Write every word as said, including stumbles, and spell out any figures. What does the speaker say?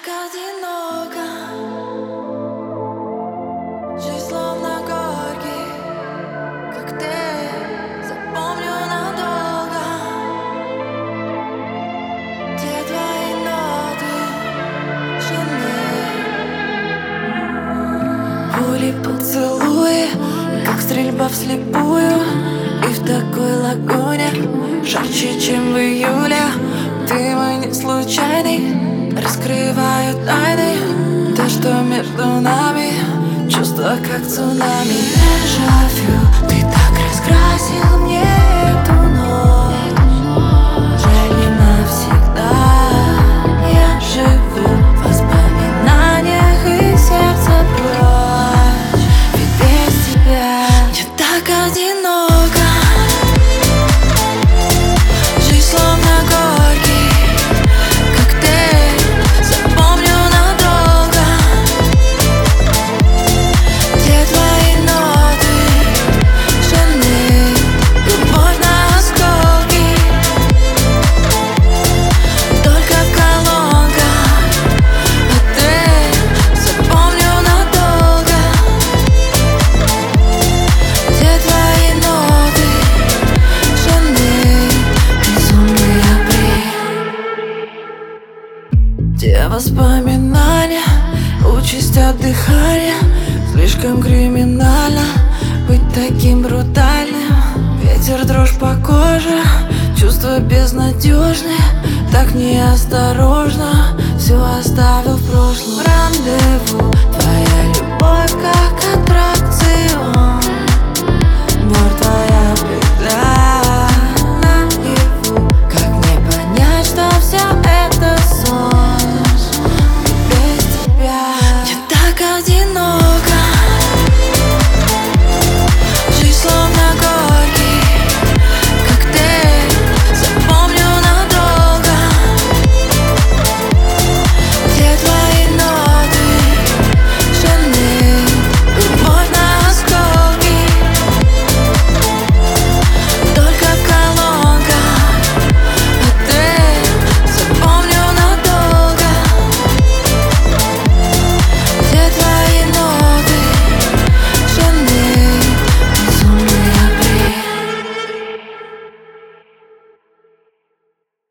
одиноко, жизнь словно горький коктейль, запомню надолго. Те твои ноты, Шанель. Пули, поцелуи, как стрельба вслепую. И в такой лагуне жарче, чем в июле. Ты мой не случайный, раскрываю тайны. То, что между нами, чувства как цунами. Дежавю, ты так раскрасил мне эту ночь. Жаль, не навсегда. Я живу в воспоминаниях и сердце прочь. Ведь без тебя мне так одиноко. Те воспоминания, участь от дыхания. Слишком криминально быть таким брутальным. Ветер, дрожь по коже, чувства безнадежные. Так неосторожно все оставил в прошлом.